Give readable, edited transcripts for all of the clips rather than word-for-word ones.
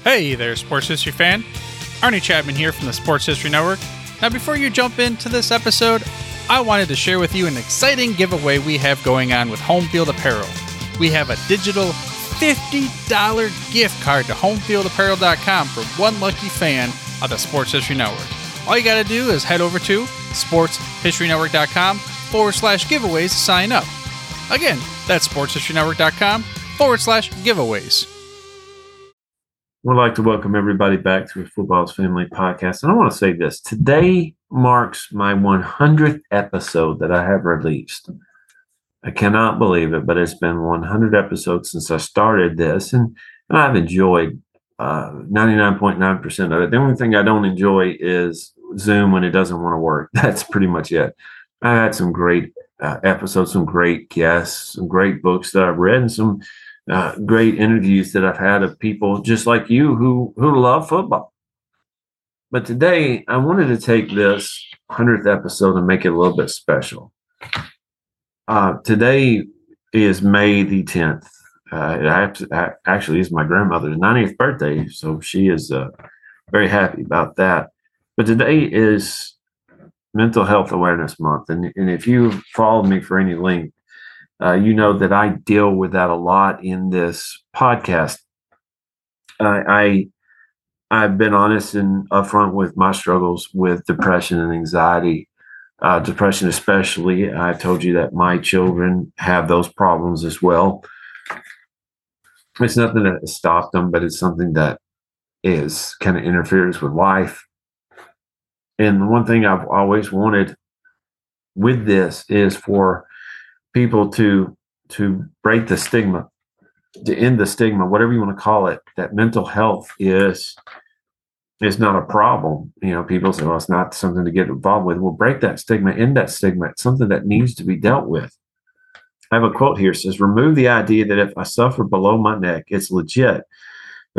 Hey there, Sports History fan. Arnie Chapman here from the Sports History Network. Now, before you jump into this episode, I wanted to share with you an exciting giveaway we have going on with Home Field Apparel. We have a digital $50 gift card to homefieldapparel.com for one lucky fan of the Sports History Network. All you got to do is head over to sportshistorynetwork.com/giveaways to sign up. Again, that's sportshistorynetwork.com/giveaways. We'd like to welcome everybody back to a Football's Family podcast. And I want to say this. Today marks my 100th episode that I have released. I cannot believe it, but it's been 100 episodes since I started this. And I've enjoyed 99.9% of it. The only thing I don't enjoy is Zoom when it doesn't want to work. That's pretty much it. I had some great episodes, some great guests, some great books that I've read, and some great interviews that I've had of people just like you who love football. But today, I wanted to take this 100th episode and make it a little bit special. Today is May the 10th. Actually, it's my grandmother's 90th birthday, so she is very happy about that. But today is Mental Health Awareness Month. And if you've followed me for any length, you know that I deal with that a lot in this podcast. I've been honest and upfront with my struggles with depression and anxiety. Depression especially. I told you that my children have those problems as well. It's nothing that has stopped them, but it's something that is kind of interferes with life. And the one thing I've always wanted with this is for people to break the stigma, to end the stigma, whatever you want to call it, that mental health is not a problem. You know, people say, well, it's not something to get involved with. Well, break that stigma, end that stigma. It's something that needs to be dealt with. I have a quote here. It says, remove the idea that if I suffer below my neck, it's legit. But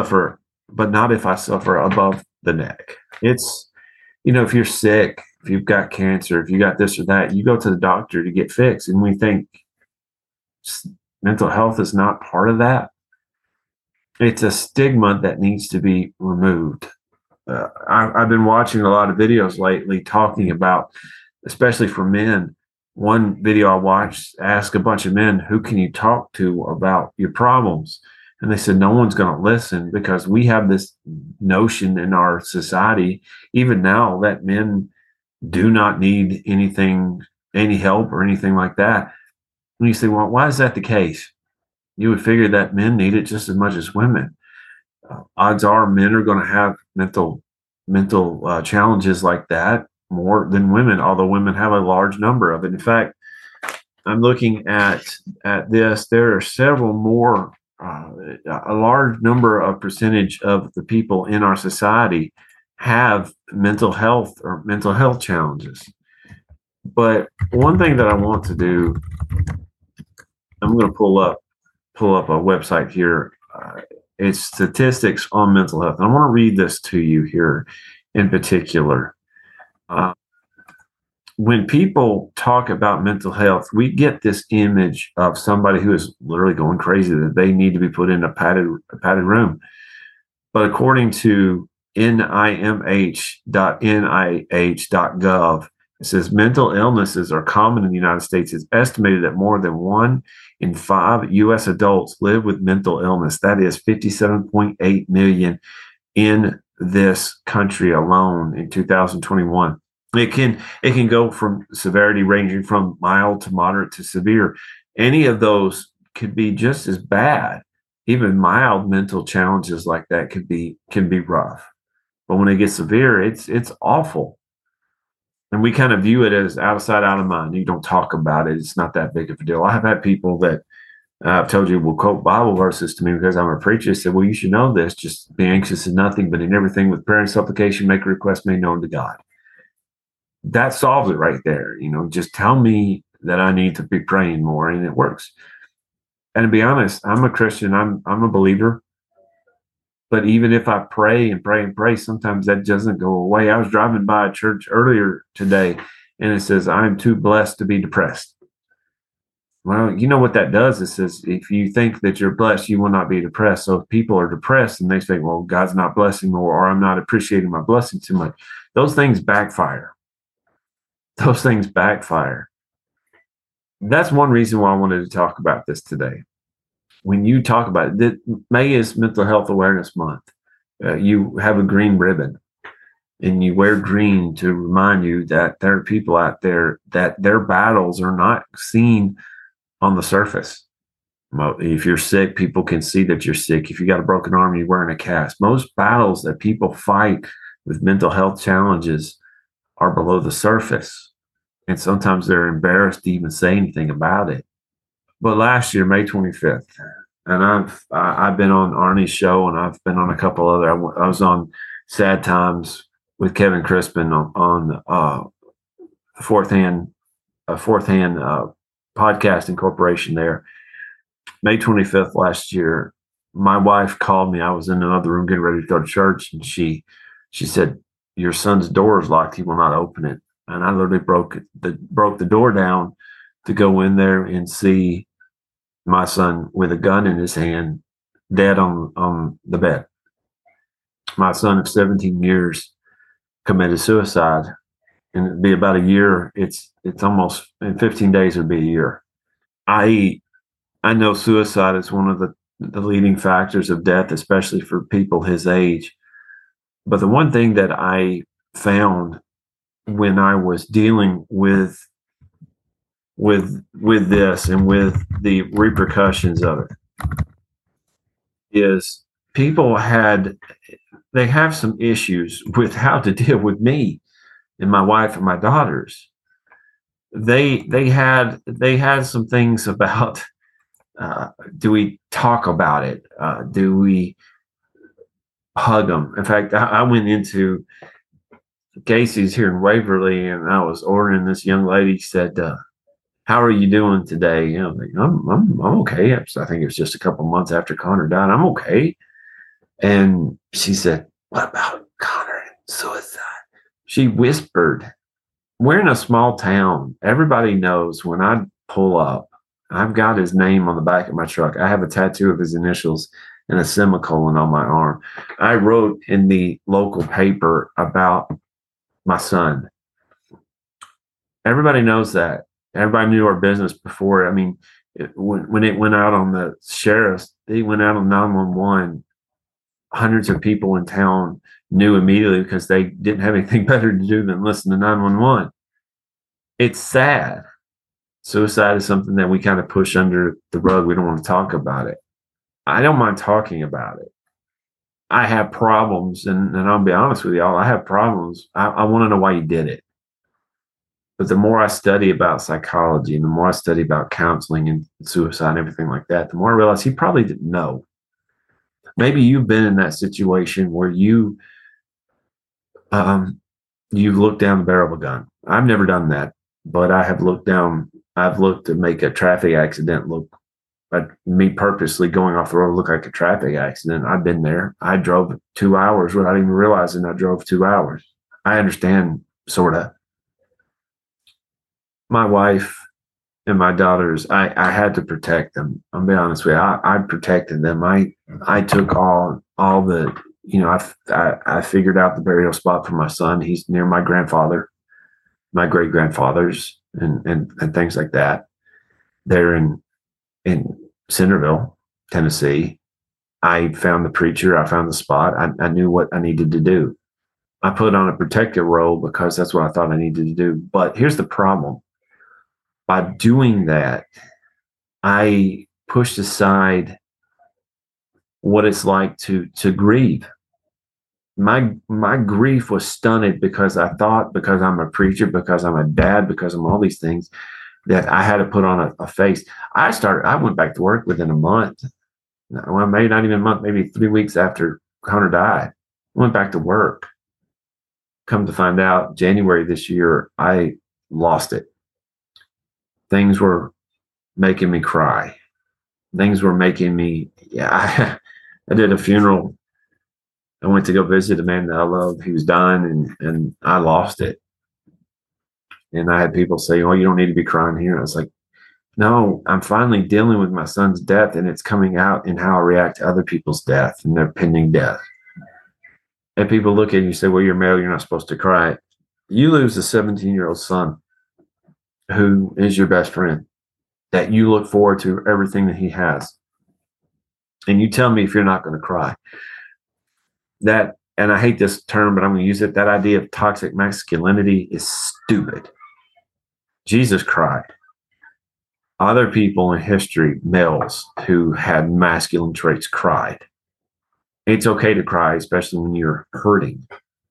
not if I suffer above the neck. It's, you know, if you're sick, if you've got cancer, if you got this or that, you go to the doctor to get fixed. And we think mental health is not part of that. It's a stigma that needs to be removed. I've been watching a lot of videos lately talking about, especially for men. One video I watched asked a bunch of men, who can you talk to about your problems? And they said, no one's going to listen, because we have this notion in our society, even now, that men do not need any help or anything like that. And you say, well, why is that the case? You would figure that men need it just as much as women. Odds are men are going to have mental challenges like that more than women, although women have a large number of it. In fact, I'm looking at this. There are several more, a large number of percentage of the people in our society have mental health or mental health challenges. But one thing that I want to do, I'm going to pull up a website here. It's statistics on mental health. And I want to read this to you here in particular. When people talk about mental health, we get this image of somebody who is literally going crazy, that they need to be put in a padded room. But according to NIMH.nih.gov, it says mental illnesses are common in the United States. It's estimated that more than 1 in 5 U.S. adults live with mental illness. That is 57.8 million in this country alone in 2021. It can go from severity ranging from mild to moderate to severe. Any of those could be just as bad. Even mild mental challenges like that can be rough. But when it gets severe, it's awful. And we kind of view it as out of sight, out of mind. You don't talk about it. It's not that big of a deal. I have had people that I've told you will quote Bible verses to me because I'm a preacher. They said, well, you should know this. Just be anxious in nothing, but in everything with prayer and supplication, make a request made known to God. That solves it right there. You know, just tell me that I need to be praying more, and it works. And to be honest, I'm a Christian. I'm a believer. But even if I pray and pray and pray, sometimes that doesn't go away. I was driving by a church earlier today, and it says, I'm too blessed to be depressed. Well, you know what that does? It says if you think that you're blessed, you will not be depressed. So if people are depressed and they say, well, God's not blessing or I'm not appreciating my blessing too much, those things backfire. Those things backfire. That's one reason why I wanted to talk about this today. When you talk about it, May is Mental Health Awareness Month. You have a green ribbon and you wear green to remind you that there are people out there that their battles are not seen on the surface. If you're sick, people can see that you're sick. If you got a broken arm, you're wearing a cast. Most battles that people fight with mental health challenges are below the surface. And sometimes they're embarrassed to even say anything about it. But last year, May 25th, and I've been on Arnie's show, and I've been on a couple other. I was on Sad Times with Kevin Crispin on Fourth Hand Podcasting Corporation there. May 25th last year, my wife called me. I was in another room getting ready to go to church, and she said, "Your son's door is locked. He will not open it." And I literally broke the door down to go in there and see my son with a gun in his hand, dead on the bed. My son of 17 years committed suicide, and it'd be about a year. It's almost in 15 days. It'd be a year. I know suicide is one of the leading factors of death, especially for people his age. But the one thing that I found when I was dealing with this and with the repercussions of it is people they have some issues with how to deal with me and my wife and my daughters. They had some things about, do we talk about it? Do we hug them? In fact, I went into Casey's here in Waverly, and I was ordering. This young lady said, "How are you doing today?" You know, like, I'm okay. I think it was just a couple months after Connor died. I'm okay. And she said, "What about Connor and suicide?" She whispered. We're in a small town. Everybody knows when I pull up, I've got his name on the back of my truck. I have a tattoo of his initials and a semicolon on my arm. I wrote in the local paper about my son. Everybody knows that. Everybody knew our business before. I mean, when it went out on the sheriff's, they went out on 911. Hundreds of people in town knew immediately because they didn't have anything better to do than listen to 911. It's sad. Suicide is something that we kind of push under the rug. We don't want to talk about it. I don't mind talking about it. I have problems, and I'll be honest with y'all, I have problems. I want to know why you did it. But the more I study about psychology and the more I study about counseling and suicide and everything like that, the more I realize he probably didn't know. Maybe you've been in that situation where you've looked down the barrel of a gun. I've never done that, but I've looked to make a traffic accident look like me purposely going off the road look like a traffic accident. I've been there. I drove 2 hours without even realizing I drove 2 hours. I understand, sort of. My wife and my daughters, I had to protect them. I'll be honest with you. I protected them. I took all the, I figured out the burial spot for my son. He's near my grandfather, my great grandfathers, and things like that. They're in Centerville, Tennessee. I found the preacher. I found the spot. I knew what I needed to do. I put on a protective role because that's what I thought I needed to do. But here's the problem. By doing that, I pushed aside what it's like to grieve. My grief was stunted because I thought, because I'm a preacher, because I'm a dad, because I'm all these things, that I had to put on a face. I went back to work within a month. Well, maybe not even a month, maybe 3 weeks after Connor died. I went back to work. Come to find out, January this year, I lost it. Things were making me cry. Things were making me, I did a funeral. I went to go visit a man that I loved. He was dying, and I lost it. And I had people say, "Oh, you don't need to be crying here." I was like, No, I'm finally dealing with my son's death, and it's coming out in how I react to other people's death and their pending death. And people look at you and say, well, you're male, you're not supposed to cry. You lose a 17-year-old son who is your best friend, that you look forward to everything that he has. And you tell me if you're not going to cry. That, and I hate this term, but I'm going to use it. That idea of toxic masculinity is stupid. Jesus cried. Other people in history, males who had masculine traits, cried. It's okay to cry, especially when you're hurting.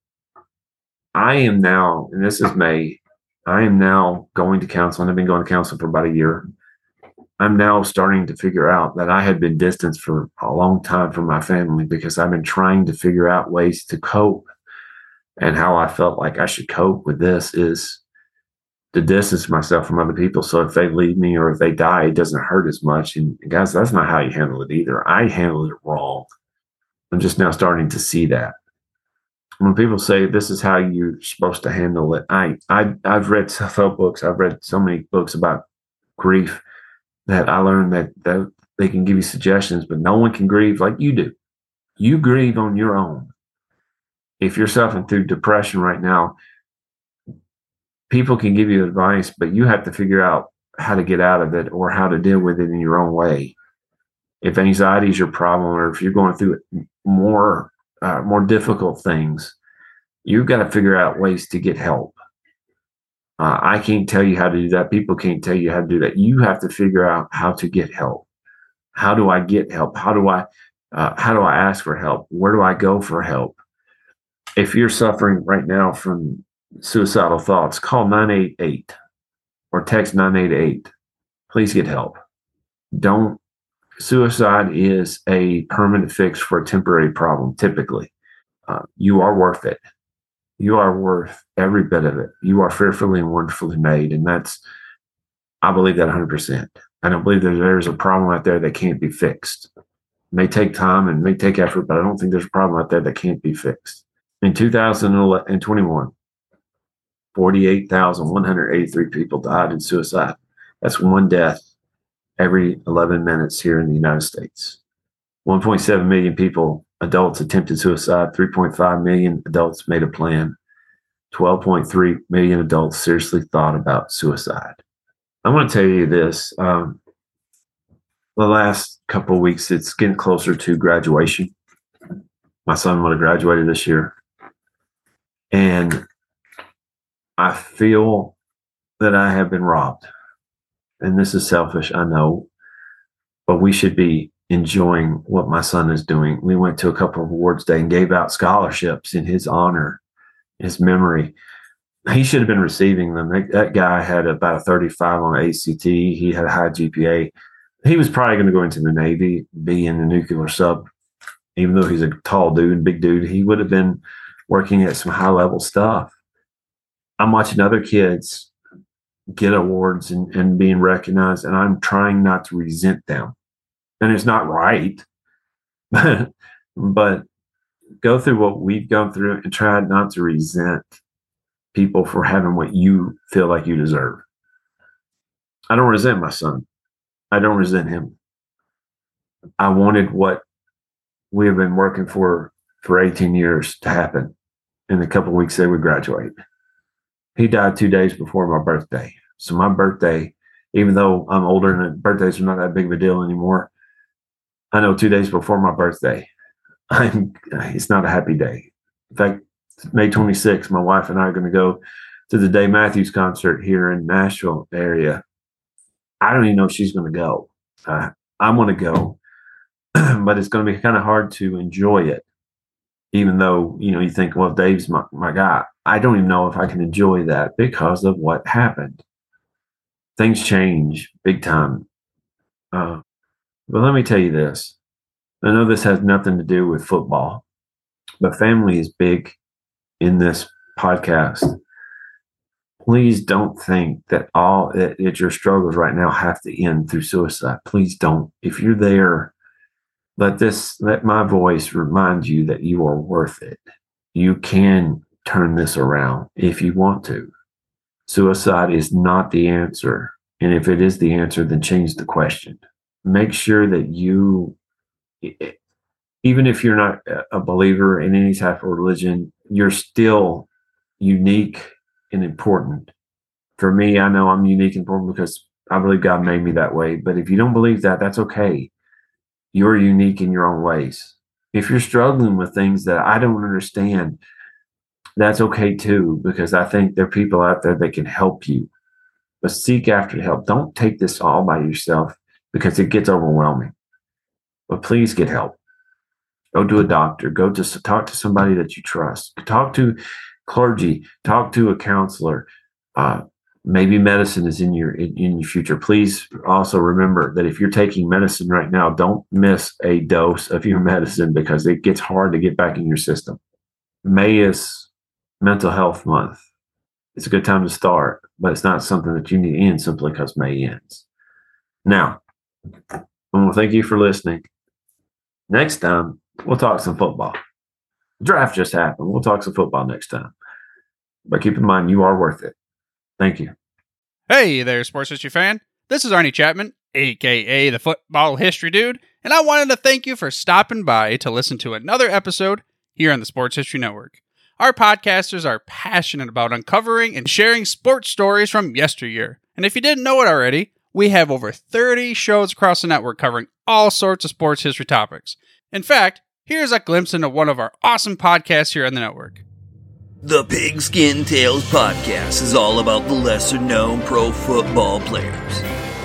I am now, and this is May, I am now going to counseling. I've been going to counseling for about a year. I'm now starting to figure out that I had been distanced for a long time from my family because I've been trying to figure out ways to cope. And how I felt like I should cope with this is to distance myself from other people. So if they leave me or if they die, it doesn't hurt as much. And guys, that's not how you handle it either. I handled it wrong. I'm just now starting to see that. When people say this is how you're supposed to handle it, I've read self-help books. I've read so many books about grief that I learned that they can give you suggestions, but no one can grieve like you do. You grieve on your own. If you're suffering through depression right now, people can give you advice, but you have to figure out how to get out of it or how to deal with it in your own way. If anxiety is your problem, or if you're going through more difficult things, you've got to figure out ways to get help. I can't tell you how to do that. People can't tell you how to do that. You have to figure out how to get help. How do I get help? How do I ask for help? Where do I go for help? If you're suffering right now from suicidal thoughts, call 988 or text 988. Please get help. Suicide is a permanent fix for a temporary problem, typically. You are worth it. You are worth every bit of it. You are fearfully and wonderfully made. And I believe that 100%. I don't believe that there's a problem out there that can't be fixed. It may take time and may take effort, but I don't think there's a problem out there that can't be fixed. In 2021, 48,183 people died in suicide. That's one death every 11 minutes here in the United States. 1.7 million people, adults, attempted suicide. 3.5 million adults made a plan. 12.3 million adults seriously thought about suicide. I'm going to tell you this. The last couple of weeks, it's getting closer to graduation. My son would have graduated this year. And I feel that I have been robbed. And this is selfish, I know, but we should be enjoying what my son is doing. We went to a couple of awards day and gave out scholarships in his honor, his memory. He should have been receiving them. That guy had about a 35 on ACT. He had a high GPA. He was probably going to go into the Navy, be in the nuclear sub. Even though he's a tall dude, big dude, he would have been working at some high level stuff. I'm watching other kids get awards and being recognized, and I'm trying not to resent them. And it's not right, but go through what we've gone through and try not to resent people for having what you feel like you deserve. I don't resent my son. I don't resent him. I wanted what we have been working for 18 years to happen. In a couple of weeks, they would graduate. He died 2 days before my birthday. So my birthday, even though I'm older and birthdays are not that big of a deal anymore, I know 2 days before my birthday, it's not a happy day. In fact, May 26th, my wife and I are going to go to the Dave Matthews concert here in Nashville area. I don't even know if she's going to go. I want to go, but it's going to be kind of hard to enjoy it. Even though, you think, well, Dave's my guy. I don't even know if I can enjoy that because of what happened. Things change big time. But let me tell you this. I know this has nothing to do with football, but family is big in this podcast. Please don't think that that your struggles right now have to end through suicide. Please don't. If you're there, let my voice remind you that you are worth it. You can turn this around if you want to. Suicide is not the answer. And if it is the answer, then change the question. Make sure that you, even if you're not a believer in any type of religion, you're still unique and important. For me, I know I'm unique and important because I believe God made me that way. But if you don't believe that, that's okay. You're unique in your own ways. If you're struggling with things that I don't understand, that's okay too, because I think there are people out there that can help you. But seek after help. Don't take this all by yourself because it gets overwhelming. But please get help. Go to a doctor. Go to talk to somebody that you trust. Talk to clergy. Talk to a counselor. Maybe medicine is in your future. Please also remember that if you're taking medicine right now, don't miss a dose of your medicine because it gets hard to get back in your system. May is Mental Health Month. It's a good time to start, but it's not something that you need to end simply because May ends. Now, I want to thank you for listening. Next time, we'll talk some football. The draft just happened. We'll talk some football next time. But keep in mind, you are worth it. Thank you. Hey there, Sports History fan. This is Arnie Chapman, a.k.a. the Football History Dude, and I wanted to thank you for stopping by to listen to another episode here on the Sports History Network. Our podcasters are passionate about uncovering and sharing sports stories from yesteryear. And if you didn't know it already, we have over 30 shows across the network covering all sorts of sports history topics. In fact, here's a glimpse into one of our awesome podcasts here on the network. The Pigskin Tales podcast is all about the lesser-known pro football players.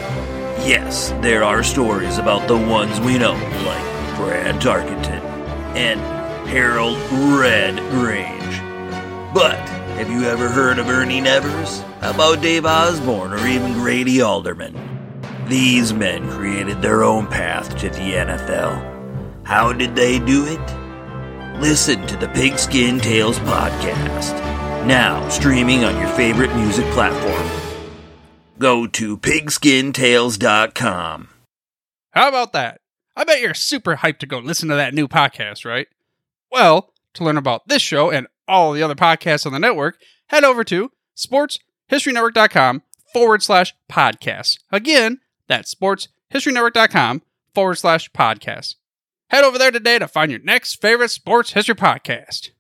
Yes, there are stories about the ones we know, like Brad Tarkenton and Harold Red Grange. But have you ever heard of Ernie Nevers? How about Dave Osborne or even Grady Alderman? These men created their own path to the NFL. How did they do it? Listen to the Pigskin Tales podcast, now streaming on your favorite music platform. Go to pigskintales.com. How about that? I bet you're super hyped to go listen to that new podcast, right? Well, to learn about this show and all the other podcasts on the network, head over to sportshistorynetwork.com/podcasts. Again, that's sportshistorynetwork.com/podcasts. Head over there today to find your next favorite sports history podcast.